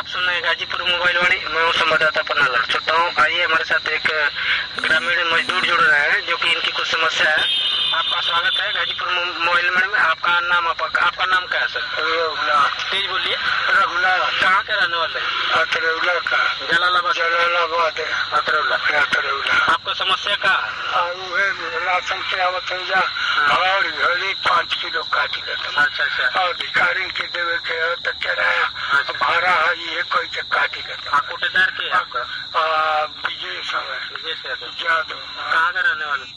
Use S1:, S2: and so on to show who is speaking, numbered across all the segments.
S1: सुन रहे हैं गाजीपुर मोबाइल वाणी। मैं हूँ संवाददाता पन्ना लड़ चुका हूँ। आइए हमारे साथ एक ग्रामीण मजदूर जुड़ रहे हैं जो कि इनकी कुछ समस्या है। आपका स्वागत है गाजीपुर मोबाइल वाणी में। आपका नाम क्या है सर? तेज बोलिए।
S2: रघुला।
S1: कहाँ के रहने वाले?
S2: अतरौला का। जलालाबाद।
S1: अतरौला। आपका समस्या का?
S2: राशन के आवत जा और घड़ी 5 किलो काटी देता।
S1: अच्छा।
S2: अधिकारी के देवे के तो किराया भाड़ा है ये कोई के काटी देता।
S1: आप कोटेदार के? आपका
S2: विजय समय
S1: यादव। कहाँ का रहने वाले?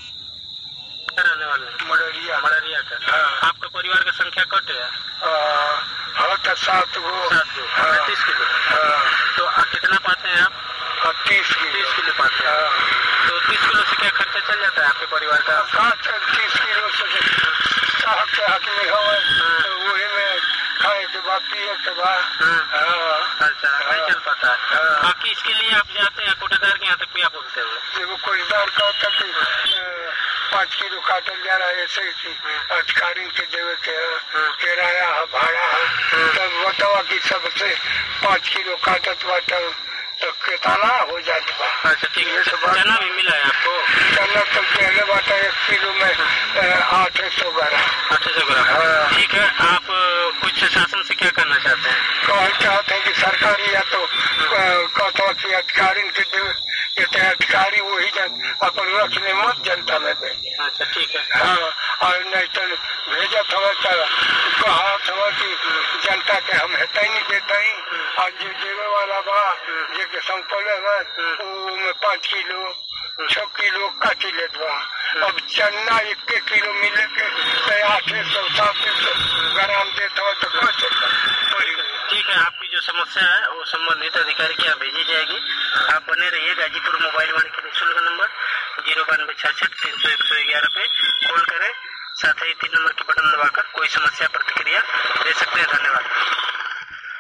S2: मडरिया
S1: का। आपका परिवार का संख्या कट है?
S2: तो 7 गो।
S1: 30 किलो। तो कितना पाते हैं आप?
S2: 30
S1: किलो पाते हैं। तो 30 किलो से क्या खर्चा चल जाता है आपके परिवार का?
S2: 30 किलो से साहब के हक में हो वही में खाए के बाद पिए के बाद।
S1: अच्छा, नहीं चल पाता है। बाकी इसके लिए आप जाते हैं कोटेदार के यहाँ तक भी आप बोलते हो?
S2: वो कोटेदार का 5 किलो काटल जा रहा है ऐसे की अधिकारी के देवे के किराया है भाड़ा है। तब बतावा की सबसे 5 किलो काटत बाटा तो कितना हो जाती बा।
S1: अच्छा ठीक है। चना भी मिला है आपको?
S2: चना तो पहले बाटा 1 किलो में 800 ग्राम।
S1: ठीक है। आप कुछ शासन से क्या करना चाहते हैं?
S2: कहना चाहते हैं कि सरकारी या तो कहता कि अधिकारी के देवे अधिकारी वही अपन रखने मत जनता में भेजे।
S1: अच्छा ठीक है।
S2: हाँ, और नहीं तो भेजा था कहा था कि जनता के हम हेता ही नहीं देता ही। और जो देवे वाला बा जे संपले में 5 किलो 6 किलो काटी लेत बा। अब चन्ना 1 किलो मिले के 800-700 ग्राम देता हो तो कह सकता।
S1: ठीक है। आपकी जो समस्या है वो संबंधित अधिकारी के यहाँ भेजी जाएगी। आप बने रहिए। गाजीपुर मोबाइल वाणी के निःशुल्क नंबर 09266-300-111 पे कॉल करें। साथ ही 3 नंबर के बटन दबाकर कोई समस्या प्रतिक्रिया दे सकते हैं। धन्यवाद।